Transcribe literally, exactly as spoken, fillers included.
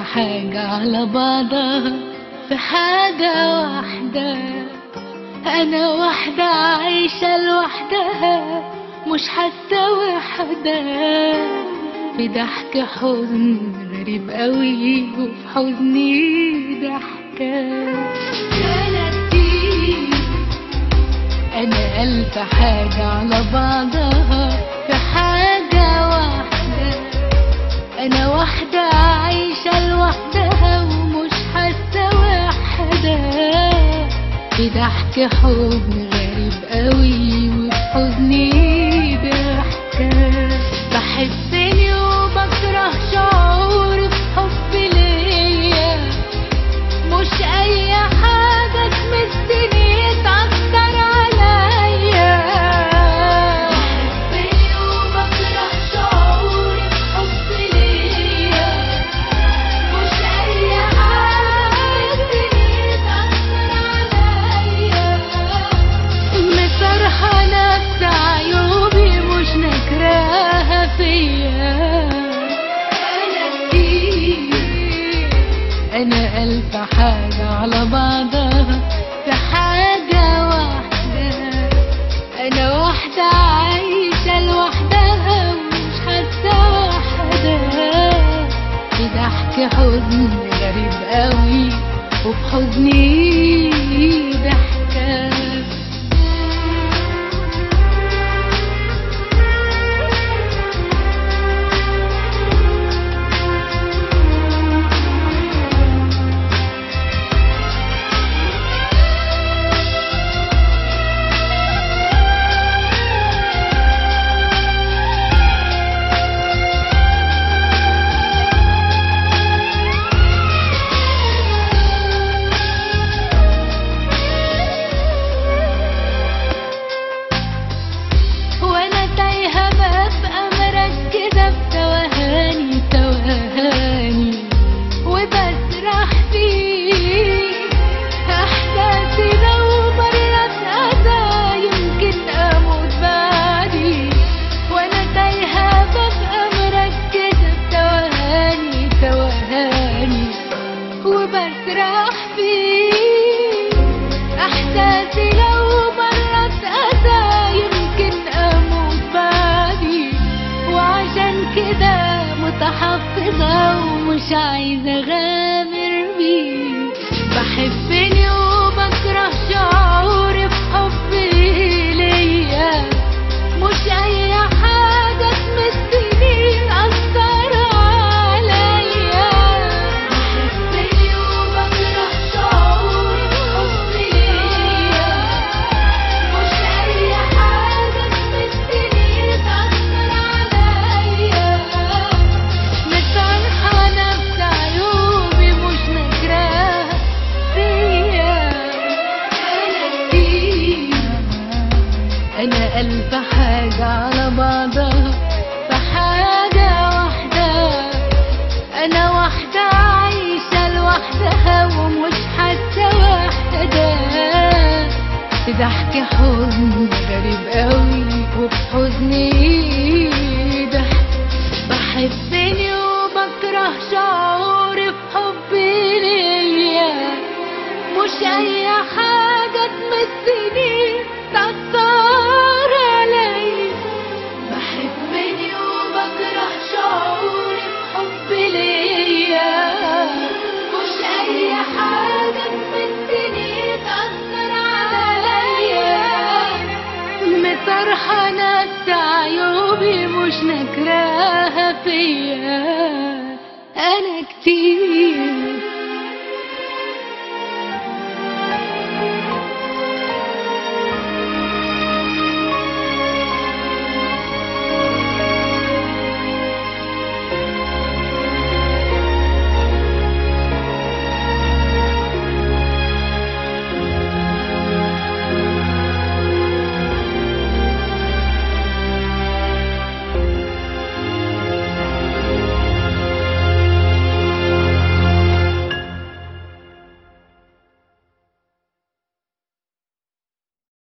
حاجة على بعضها في حاجة واحدة. أنا واحدة عايشة لوحدها مش حاسة وحدة، في ضحك حزن غريب قوي وفي حزني ضحكة. أنا كتير، أنا ألف حاجة على بعضها في حاجة واحدة. أنا واحدة عايشة لوحدها ومش حاسة وحدة، في ضحك حزن غريب قوي وفي حزني ضحكة. بحبني وبكره شعور بحب ليا، مش أي حاجة تمسني تأثر عليا. بحبني وبكره شعور بحب ليا، مش أي حاجة تمسني تأثر عليا. مسرحة نفس عيوبي مش نكراها فيا. أنا كتير، أنا ألف حاجة على بعضها في حاجة واحدة. أنا واحدة عايشة لوحدها ومش حاسة وحدة، في ضحك حزن غريب قوي وفي حزني ضحكة. متحفظة ومش عايزة أغامر بيه. بحبني وبكره شعور بحب ليا، مش أي حاجة تمسني تأثر عليا. بحبني وبكره شعور بحب ليا، مش أي حاجة تمسني تأثر عليا. مسامحة نفس عيوبي مش نكراها فيا. أنا كتير، أنا ألف حاجة على بعضها في حاجة واحدة. أنا واحدة عايشة لوحدها ومش حاسة وحدة، في ضحك حزن غريب قوي وفي حزني ضحك. بحبني وبكره شعور بحب ليا، مش أي حاجة تمسني تأثر عليا. بحبني وبكره شعور بحب ليا، مش أي حاجة تمسني تأثر عليا. مسرحة نفس عيوبي مش نكراها فيا. أنا كتير.